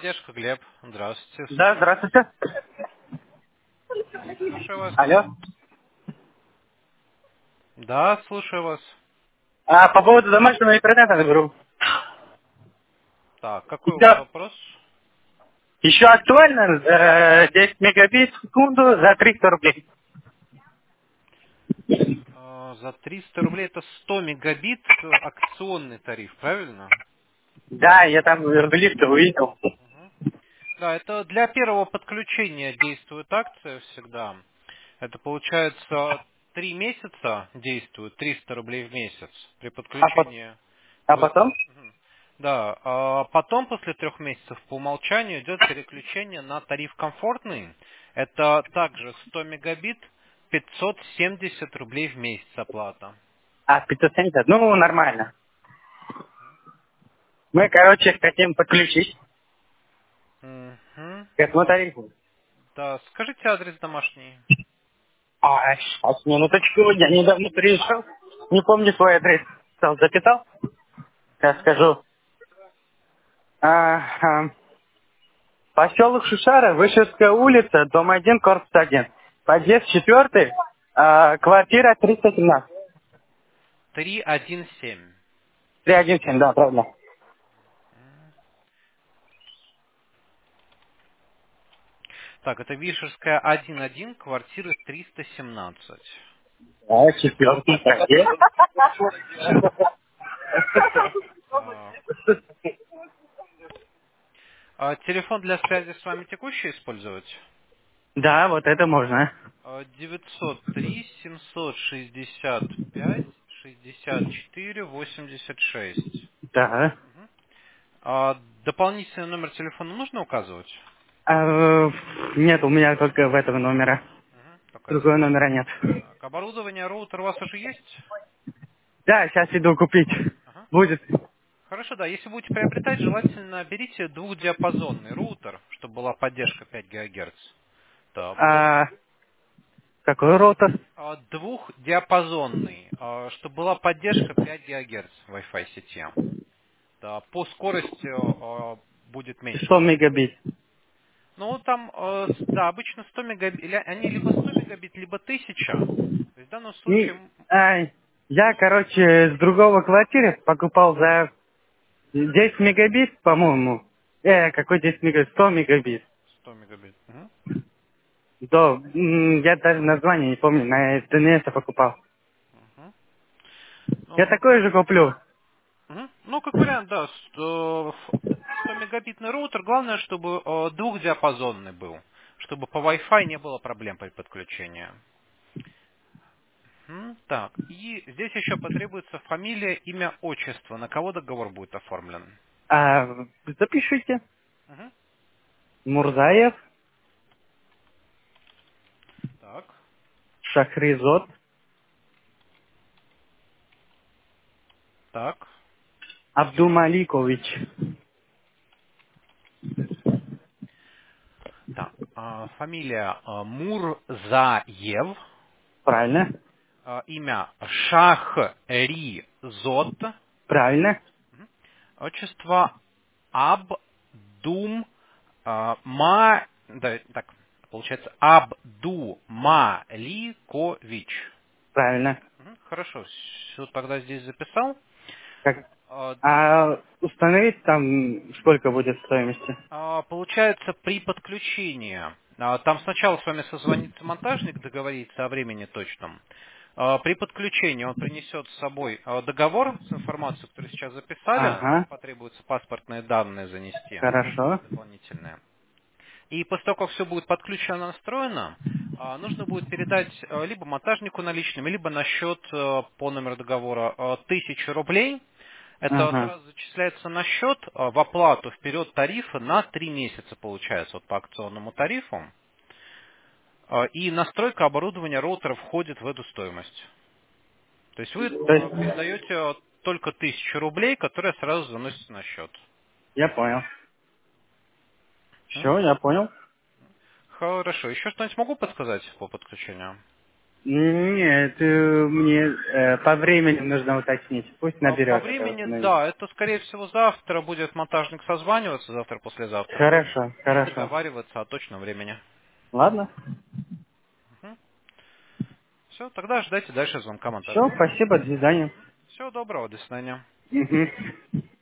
Поддержка, Глеб. Здравствуйте, Да, слушаю вас. здравствуйте. Слушаю вас. Алло. Да, слушаю вас. По поводу домашнего интернета говорю. Так, какой у вас Еще, вопрос? еще актуально 10 мегабит в секунду за 300 рублей. За 300 рублей это 100 мегабит акционный тариф, правильно? Да, я там в лифте увидел. Да, это для первого подключения действует акция всегда. Это получается 3 месяца действует 300 рублей в месяц при А, подключении а в... потом? Мгм. Да, а потом после 3 месяцев по умолчанию идет переключение на тариф комфортный. Это также 100 мегабит, 570 рублей в месяц оплата. 570. Ну, нормально. Мы, короче, хотим подключить Мгм. к этому тарифу. Да, скажите адрес домашний. Сейчас, минуточку, я недавно приезжал. Не помню свой адрес. Сам записал? Сейчас Мгм. скажу. Поселок Шишара, Вышевская улица, дом 1, корпус 1. Подъезд 4, квартира 317. 317. 317, да, правильно. Так, это Вишерская 1-1, квартира 317. Четвертый подъезд. Так. А телефон для связи с вами текущий использовать? Да, вот это можно. 903 765 64 86. Да. Дополнительный номер телефона нужно указывать? Нет, у меня только в этого номера. Только один. Другого номера нет. Так, оборудование, роутер у вас уже есть? Да, сейчас иду купить. Ага. Будет. Хорошо, да. Если будете приобретать, желательно берите двухдиапазонный роутер, чтобы была поддержка 5 ГГц. Да, А, какой ротор? двухдиапазонный, чтобы была поддержка 5 ГГц Wi-Fi сети. Да, по скорости будет меньше 100 тратить. мегабит. Ну, там, да, обычно 100 мегабит, они либо 100 мегабит, либо 1000. То есть в данном случае, Я, короче, с другого квартиры покупал за 10 мегабит, по-моему. Какой 10 мегабит? 100 мегабит. 100 мегабит. Мгм. Да, я даже название не помню, на СТНС покупал. Мгм. Я Ну, такой же куплю. ну, как вариант, да, 100 мегабитный роутер, главное, чтобы двухдиапазонный был, чтобы по Wi-Fi не было проблем при подключении. Так, и здесь еще потребуется фамилия, имя, отчество. На кого договор будет оформлен? Запишите. Мгм. Мурзаев, Так, Шахризот, так, Абдумаликович. так. Фамилия Мурзаев, Правильно? имя Шахризот, Правильно? отчество Абдум да, так, получается Абдумаликович. Правильно. Хорошо, все тогда здесь записал. Как? А, Установить там сколько будет стоимости? Получается, при подключении, там сначала с вами созвонится монтажник, договорится о времени точном. При подключении он принесет с собой договор с информацией, которую сейчас записали. Там Ага, потребуются паспортные данные занести хорошо. дополнительные. И после того, как все будет подключено, настроено, нужно будет передать либо монтажнику наличными, либо на счет по номеру договора 1000 рублей. Это Ага. сразу зачисляется на счет в оплату вперед тарифа на 3 месяца, получается, вот по акционному тарифу. И настройка оборудования роутера входит в эту стоимость. То есть вы То есть, передаете только 1000 рублей, которые сразу заносятся на счет. я понял. М? Все, я понял. Хорошо. Еще что-нибудь могу подсказать по подключению? Нет, мне по времени нужно уточнить. Пусть По наберет, я времени, установлю. да, это скорее всего завтра будет монтажник созваниваться, завтра-послезавтра, Хорошо, и хорошо. договариваться о точном времени. Ладно. Все, тогда ждайте дальше звонка Все, монтажника. спасибо, до свидания. Всего доброго, до свидания. Мгм.